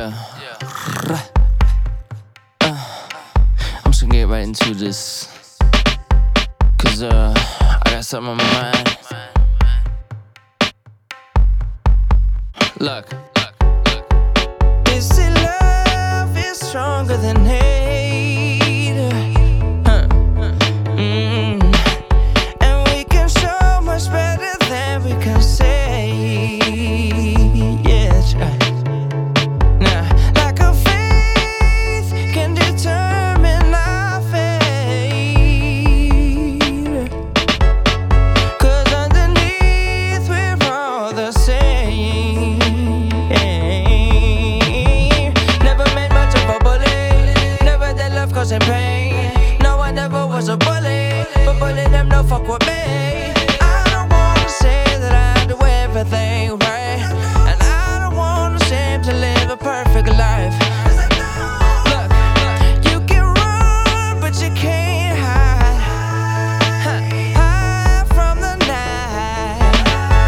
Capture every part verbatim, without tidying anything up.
Yeah. Uh, I'm just gonna get right into this. Cause uh, I got something on my mind. Look. Is it love is stronger than hate? Huh. Mm. And we can show much better than we can say. Yeah, that's right. Now, like a faith can determine our fate. Cause underneath we're all the same. Never made much of a bully, never did love causing pain. No, I never was a bully, but bullying them no fuck with me. I don't wanna say that I do everything right, and I don't wanna seem to live a perfect life. Look, you can run, but you can't hide. Hide from the night.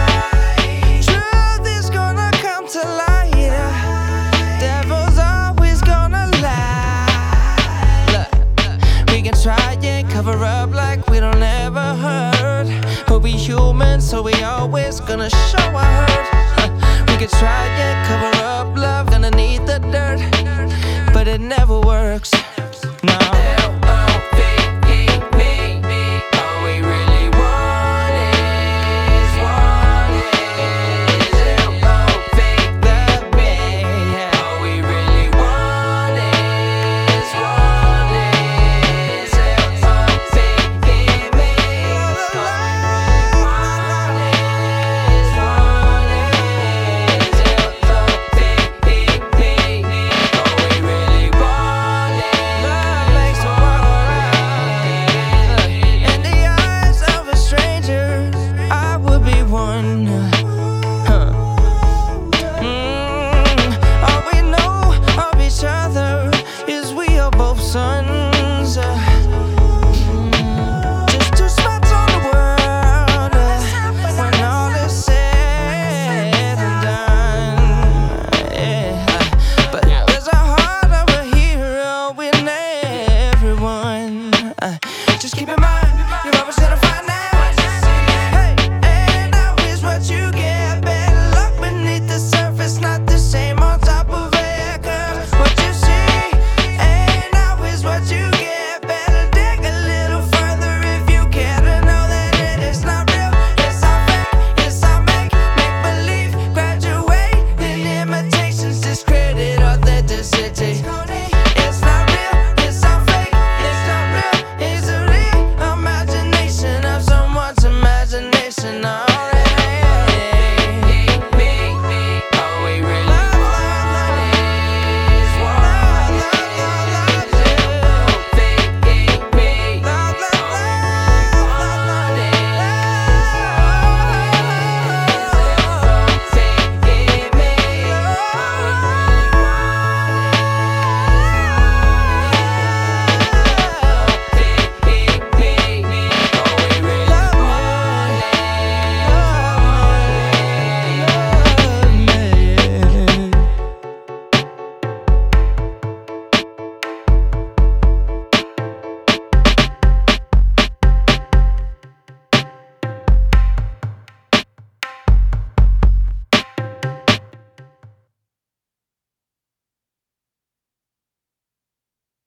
Truth is gonna come to light. Devil's always gonna lie. Look, we can try and cover up like we don't ever hurt, but we human, so we always gonna show our hurt. We can try and cover up love, gonna need the dirt, but it never